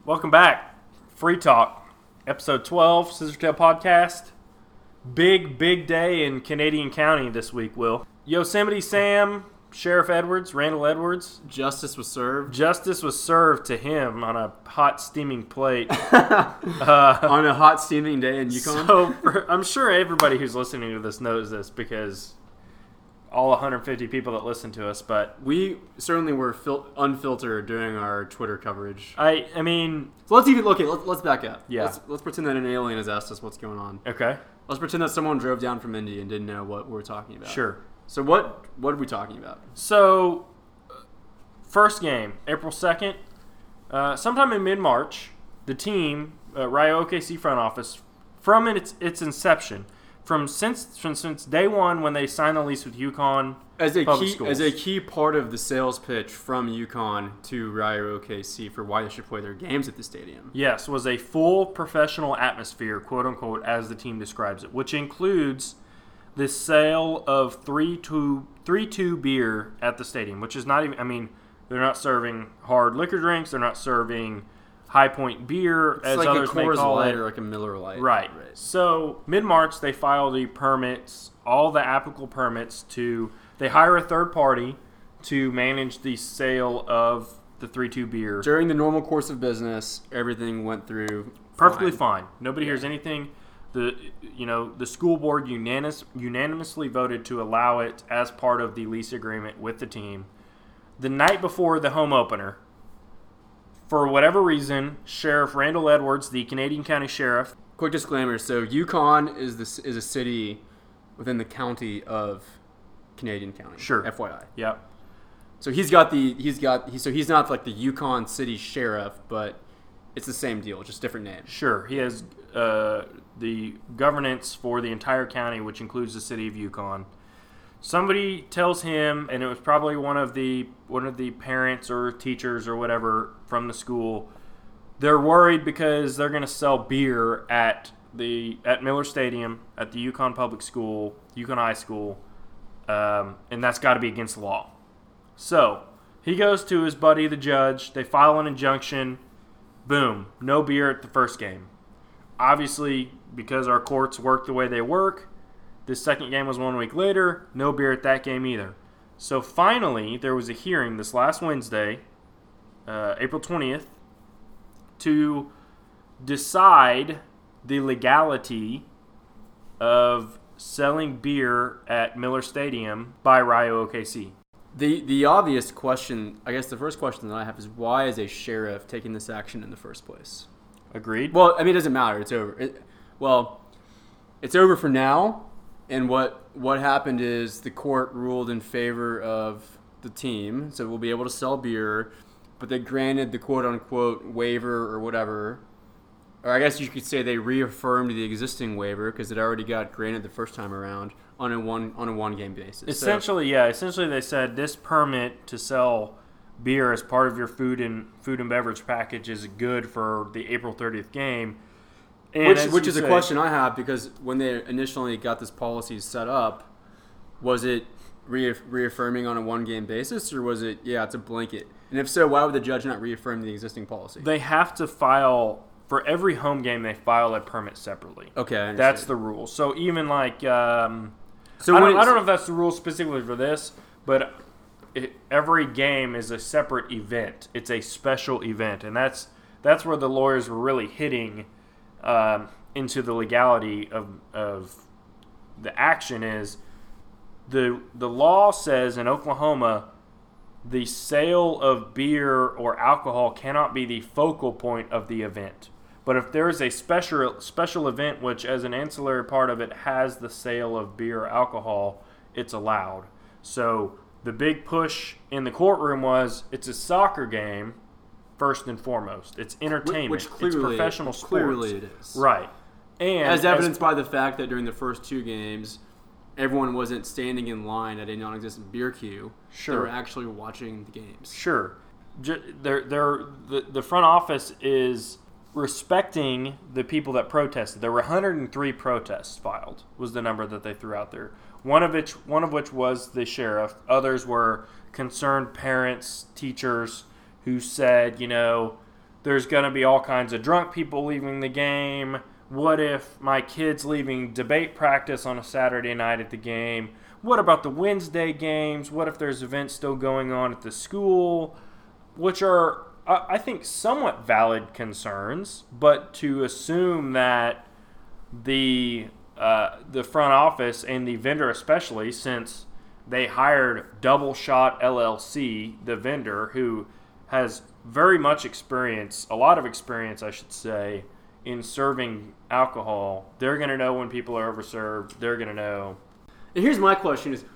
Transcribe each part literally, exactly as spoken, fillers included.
Welcome back. Free Talk, episode twelve, Scissortail Podcast. Big, big day in Canadian County this week, Will. Yosemite Sam, Sheriff Edwards, Randall Edwards. Justice was served. Justice was served to him on a hot, steaming plate. uh, on a hot, steaming day in Yukon. So, for, I'm sure everybody who's listening to this knows this because all one hundred fifty people that listen to us, but we certainly were fil- unfiltered during our Twitter coverage. I I mean... So let's even... Okay, let's, let's back up. Yeah. Let's, let's pretend that an alien has asked us what's going on. Okay. Let's pretend that someone drove down from Indy and didn't know what we were talking about. Sure. So what what are we talking about? So, first game, April second. Uh, sometime in mid-March, the team, uh, Rio O K C front office, from its its inception, from since from since day one when they signed the lease with UConn as a Public key Schools. as a key part of the sales pitch from UConn to Rio O K C for why they should play their games at the stadium. Yes, was a full professional atmosphere, quote unquote, as the team describes it, which includes the sale of three two three two beer at the stadium, which is not even. I mean, they're not serving hard liquor drinks. They're not serving High Point beer, It's as like others a may Coors call Light it. or like a Miller Lite. Right. right. So mid-March, they file the permits, all the applicable permits to. They hire a third party to manage the sale of the three two beer. During the normal course of business, everything went through Perfectly fine. fine. Nobody Yeah. hears anything. The you know the school board unanimous, unanimously voted to allow it as part of the lease agreement with the team. The night before the home opener, for whatever reason, Sheriff Randall Edwards, the Canadian County Sheriff. Quick disclaimer: so Yukon is this is a city within the county of Canadian County. Sure. F Y I. Yep. So he's got the he's got he, so he's not like the Yukon City Sheriff, but it's the same deal, just different name. Sure. He has uh, the governance for the entire county, which includes the city of Yukon. Somebody tells him, and it was probably one of the one of the parents or teachers or whatever from the school. They're worried because they're going to sell beer at the at Miller Stadium at the Yukon Public School, Yukon High School, um, and that's got to be against the law. So he goes to his buddy, the judge. They file an injunction. Boom, no beer at the first game. Obviously, because our courts work the way they work, this second game was one week later, no beer at that game either. So finally, there was a hearing this last Wednesday, uh, April twentieth, to decide the legality of selling beer at Miller Stadium by Rio O K C. The the obvious question, I guess the first question that I have is why is a sheriff taking this action in the first place? Agreed? Well, I mean, it doesn't matter. It's over. It, well, it's over for now. And what what happened is the court ruled in favor of the team, so we'll be able to sell beer, but they granted the quote-unquote waiver or whatever. Or I guess you could say they reaffirmed the existing waiver because it already got granted the first time around on a one on a one-game basis. Essentially, so, yeah. Essentially, they said this permit to sell beer as part of your food and food and beverage package is good for the April thirtieth game. And which as which you is a say- question I have because when they initially got this policy set up, was it reaff- reaffirming on a one-game basis or was it, yeah, it's a blanket? And if so, why would the judge not reaffirm the existing policy? They have to file, for every home game, they file a permit separately. Okay, I understand. That's the rule. So even like, um, So I, when don't, I it's- don't know if that's the rule specifically for this, but it, every game is a separate event. It's a special event, and that's that's where the lawyers were really hitting um, into the legality of of the action. Is the the law says in Oklahoma the sale of beer or alcohol cannot be the focal point of the event. But if there is a special special event which as an ancillary part of it has the sale of beer or alcohol, it's allowed. So the big push in the courtroom was it's a soccer game first and foremost. It's entertainment. Which clearly, it's professional which sports. clearly it is. Right. And As evidenced by the fact that during the first two games, everyone wasn't standing in line at a non-existent beer queue. Sure. They were actually watching the games. Sure. Ju- They're, they're, the, the front office is respecting the people that protested. There were one hundred three protests filed, was the number that they threw out there. One of which, one of which was the sheriff. Others were concerned parents, teachers who said, you know, there's going to be all kinds of drunk people leaving the game? What if my kid's leaving debate practice on a Saturday night at the game? What about the Wednesday games? What if there's events still going on at the school? Which are, I think, somewhat valid concerns, but to assume that the uh, the front office and the vendor especially, since they hired Double Shot L L C, the vendor, who has very much experience, a lot of experience, I should say, in serving alcohol. They're going to know when people are overserved. They're going to know. And here's my question: Is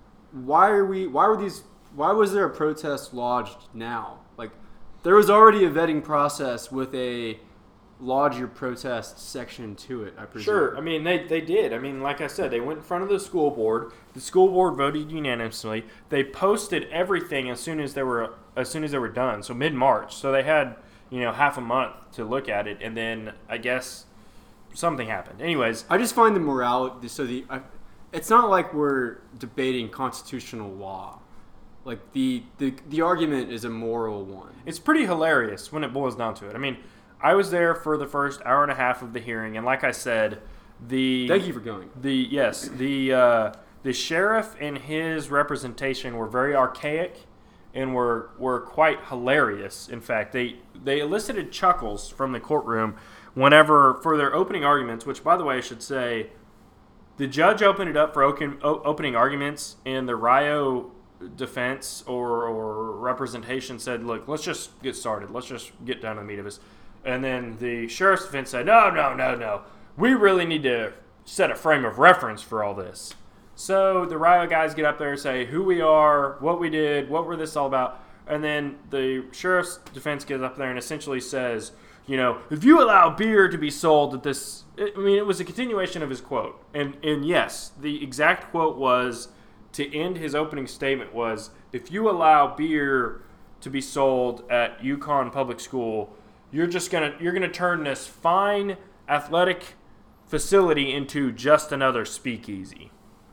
why are we? Why were these? Why was there a protest lodged now? Like, there was already a vetting process with a lodge your protest section to it, I presume. Sure. I mean, they, they did. I mean, like I said, they went in front of the school board. The school board voted unanimously. They posted everything as soon as they were as soon as they were done. So mid-March. So they had, you know, half a month to look at it, and then I guess something happened. Anyways, I just find the morality. So the I, it's not like we're debating constitutional law. Like the, the the argument is a moral one. It's pretty hilarious when it boils down to it. I mean, I was there for the first hour and a half of the hearing, and like I said, the thank you for going. The yes, the uh, the sheriff and his representation were very archaic, and were were quite hilarious. In fact, they they elicited chuckles from the courtroom whenever for their opening arguments. Which, by the way, I should say, the judge opened it up for open, opening arguments, and the Rio defense or, or representation said, look, let's just get started. Let's just get down to the meat of this. And then the sheriff's defense said, no, no, no, no. We really need to set a frame of reference for all this. So the Rio guys get up there and say who we are, what we did, what were this all about. And then the sheriff's defense gets up there and essentially says, you know, if you allow beer to be sold at this, I mean, it was a continuation of his quote. And, and yes, the exact quote was, to end his opening statement was, if you allow beer to be sold at UConn Public School, you're just gonna you're gonna turn this fine athletic facility into just another speakeasy.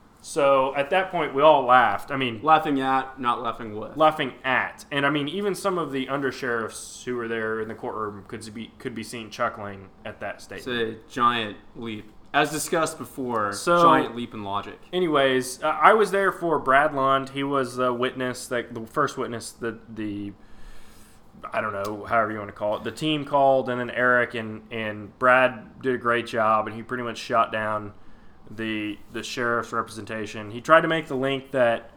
So at that point, we all laughed. I mean, laughing at, not laughing with. Laughing at, and I mean, even some of the undersheriffs who were there in the courtroom could be could be seen chuckling at that statement. It's a giant leap. As discussed before, so, giant leap in logic. Anyways, uh, I was there for Brad Lund. He was the witness, that the first witness that the, I don't know, however you want to call it, the team called, and then Eric and, and Brad did a great job, and he pretty much shot down the the sheriff's representation. He tried to make the link that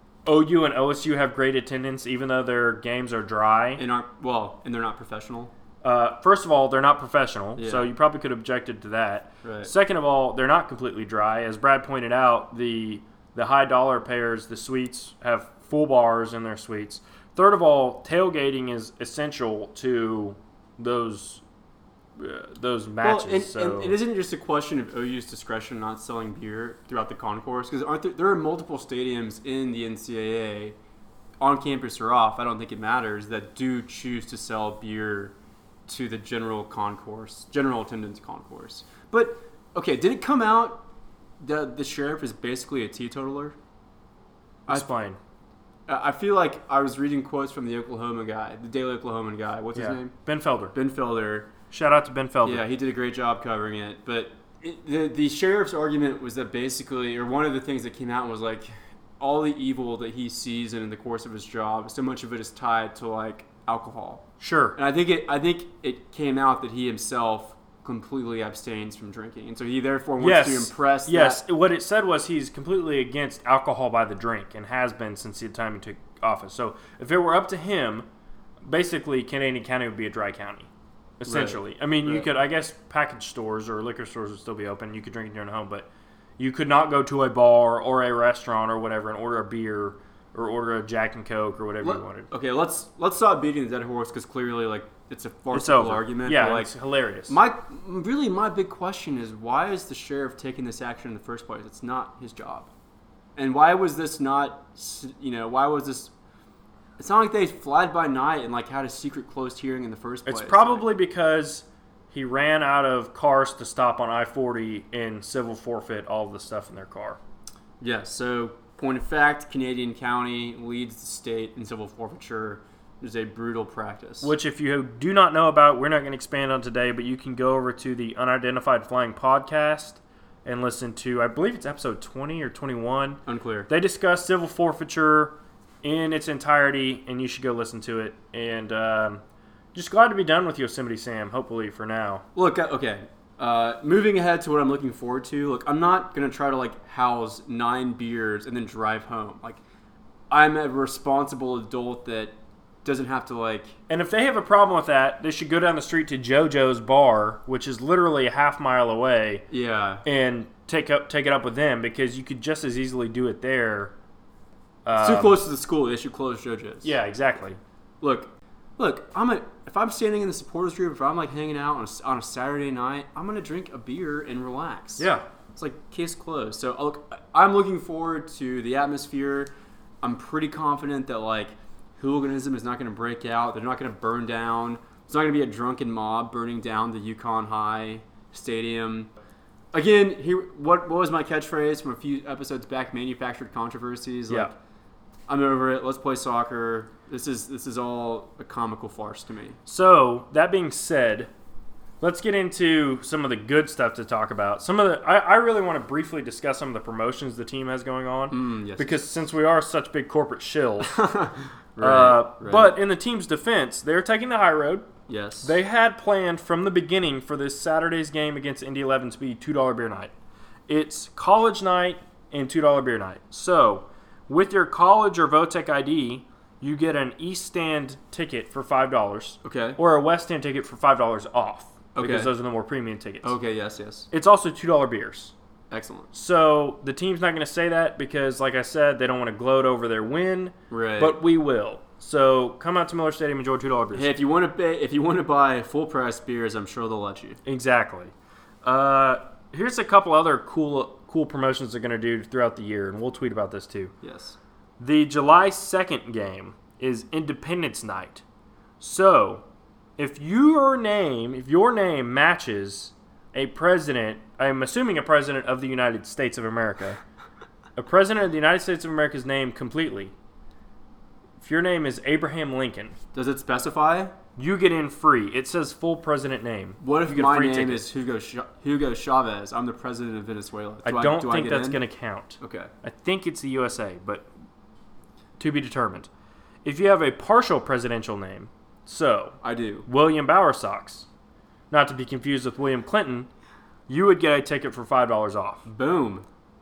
O U and O S U have great attendance, even though their games are dry. And aren't, well, and they're not professional. Uh, first of all, they're not professional, yeah. so you probably could have objected to that. Right. Second of all, they're not completely dry. As Brad pointed out, the the high dollar payers, the suites, have full bars in their suites. Third of all, tailgating is essential to those uh, those matches. Well, and, so. and it isn't just a question of O U's discretion not selling beer throughout the concourse, because aren't there, there are multiple stadiums in the N C double A, on campus or off, I don't think it matters, that do choose to sell beer to the general concourse, general attendance concourse. But, okay, did it come out that the sheriff is basically a teetotaler? Explain. I, I feel like I was reading quotes from the Oklahoma guy, the Daily Oklahoman guy. What's yeah. his name? Ben Felder. Ben Felder. Shout out to Ben Felder. Yeah, he did a great job covering it. But it, the, the sheriff's argument was that basically, or one of the things that came out was like, all the evil that he sees in the course of his job, so much of it is tied to like alcohol. Sure. And I think it I think it came out that he himself completely abstains from drinking. And so he therefore wants yes. to impress Yes. that. What it said was he's completely against alcohol by the drink and has been since the time he took office. So if it were up to him, basically Canadian County would be a dry county. Essentially. Right. I mean, right. you could, I guess package stores or liquor stores would still be open. You could drink it in your own home, but you could not go to a bar or a restaurant or whatever and order a beer or order a Jack and Coke or whatever Let, you wanted. Okay, let's let's stop beating the dead horse, because clearly, like, it's a It's farcical over. argument. Yeah, but, like, it's hilarious. My really my big question is, why is the sheriff taking this action in the first place? It's not his job, and why was this not? You know, why was this? It's not like they flied by night and like had a secret closed hearing in the first place. It's probably like, because he ran out of cars to stop on I forty and civil forfeit all of the stuff in their car. Yes. Yeah, so, point of fact, Canadian County leads the state in civil forfeiture is a brutal practice. Which, if you do not know about, we're not going to expand on today, but you can go over to the Unidentified Flying podcast and listen to, I believe it's episode twenty or twenty-one. Unclear. They discuss civil forfeiture in its entirety, and you should go listen to it. And um, just glad to be done with Yosemite Sam, hopefully, for now. Look, okay. Uh, moving ahead to what I'm looking forward to. Look, I'm not going to try to, like, house nine beers and then drive home. Like, I'm a responsible adult that doesn't have to, like... And if they have a problem with that, they should go down the street to JoJo's Bar, which is literally a half mile away. Yeah. And take up take it up with them, because you could just as easily do it there. Um, it's too close to the school. They should close JoJo's. Yeah, exactly. Look, look. I'm a. If I'm standing in the supporters group, if I'm like hanging out on a, on a Saturday night, I'm gonna drink a beer and relax. Yeah. It's like case closed. So look, I'm looking forward to the atmosphere. I'm pretty confident that like hooliganism is not going to break out. They're not going to burn down. It's not going to be a drunken mob burning down the Yukon High Stadium. Again, here, what what was my catchphrase from a few episodes back? Manufactured controversies. Like, yeah. I'm over it. Let's play soccer. This is this is all a comical farce to me. So that being said, let's get into some of the good stuff to talk about. Some of the I, I really want to briefly discuss some of the promotions the team has going on, Mm, yes. because since we are such big corporate shills. right, uh, right. But in the team's defense, they're taking the high road. Yes. They had planned from the beginning for this Saturday's game against Indy eleven to be two dollar beer night. It's college night and two dollar beer night. So with your college or Votech I D, you get an East Stand ticket for five dollars. Okay. Or a West Stand ticket for five dollars off. Okay. Because those are the more premium tickets. Okay, yes, yes. It's also two dollar beers. Excellent. So the team's not going to say that because, like I said, they don't want to gloat over their win. Right. But we will. So come out to Miller Stadium and enjoy two dollar beers. Hey, if you want to pay, if you want to buy full price beers, I'm sure they'll let you. Exactly. Uh, here's a couple other cool cool promotions they're going to do throughout the year, and we'll tweet about this too. Yes. The July second game is Independence Night. So, if your name, if your name matches a president, I'm assuming a president of the United States of America, a president of the United States of America's name completely. If your name is Abraham Lincoln, does it specify? You get in free. It says full president name. What if you get my free name tickets. is Hugo Ch- Hugo Chavez? I'm the president of Venezuela. Do I don't do think I that's in? going to count. Okay. I think it's the U S A, but to be determined. If you have a partial presidential name, so I do. William Bowersox, not to be confused with William Clinton, you would get a ticket for five dollars off. Boom.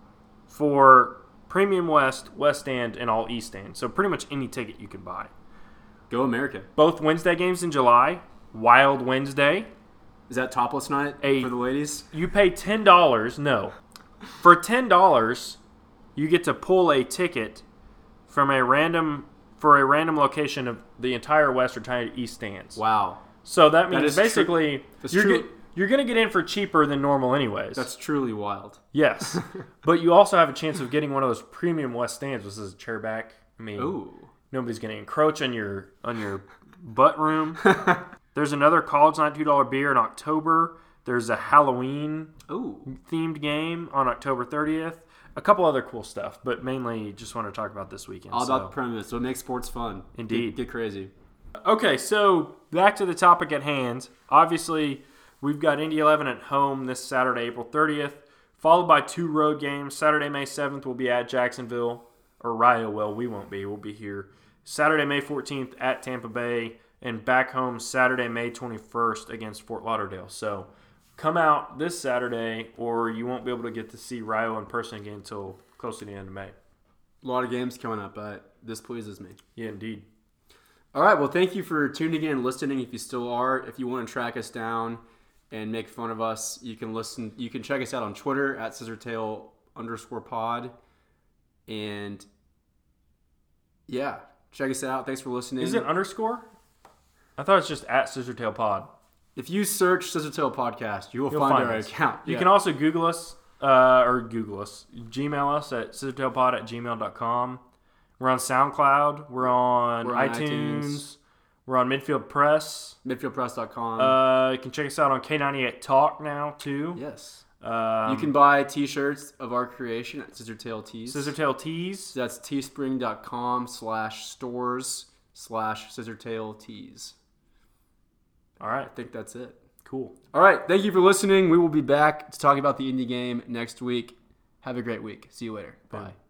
For Premium West, West Stand, and all East Stand. So pretty much any ticket you can buy. Go America. Both Wednesday games in July, Wild Wednesday. Is that topless night A- for the ladies? You pay ten dollars. No. For ten dollars, you get to pull a ticket from a random for a random location of the entire West or entire East Stands. Wow. So that means is tru- basically that's you're true. get, you're going to get in for cheaper than normal anyways. That's truly wild. Yes. But you also have a chance of getting one of those premium West Stands, which is a chair back. I mean, Ooh. nobody's going to encroach on your on your butt room. There's another college night two dollar beer in October. There's a Halloween Ooh. themed game on October thirtieth. A couple other cool stuff, but mainly just want to talk about this weekend. All so. about the premise. What makes sports fun. Indeed. Get, get crazy. Okay, so back to the topic at hand. Obviously, we've got Indy eleven at home this Saturday, April thirtieth, followed by two road games. Saturday, May seventh, we'll be at Jacksonville, or Rio. Well, we won't be. We'll be here. Saturday, May fourteenth at Tampa Bay, and back home Saturday, May twenty-first against Fort Lauderdale. So come out this Saturday, or you won't be able to get to see Rio in person again until close to the end of May. A lot of games coming up, but this pleases me. Yeah, indeed. All right. Well, thank you for tuning in and listening. If you still are, if you want to track us down and make fun of us, you can listen. You can check us out on Twitter at scissortail underscore pod. And yeah, check us out. Thanks for listening. Is it underscore? I thought it's just at Scissortail Pod. If you search Scissortail Podcast, you will You'll find, find our us. account. You Yeah. can also Google us, uh, or Google us, Gmail us at scissortailpod at gmail dot com. We're on SoundCloud. We're on, We're on iTunes. iTunes. We're on Midfield Press. midfield press dot com. Uh, you can check us out on K ninety-eight Talk now, too. yes. Um, You can buy t-shirts of our creation at Scissortail Tees. Scissortail Tees. So that's teespring dot com slash stores slash scissortail tees. All right. I think that's it. Cool. All right. Thank you for listening. We will be back to talk about the indie game next week. Have a great week. See you later. Bye. Bye.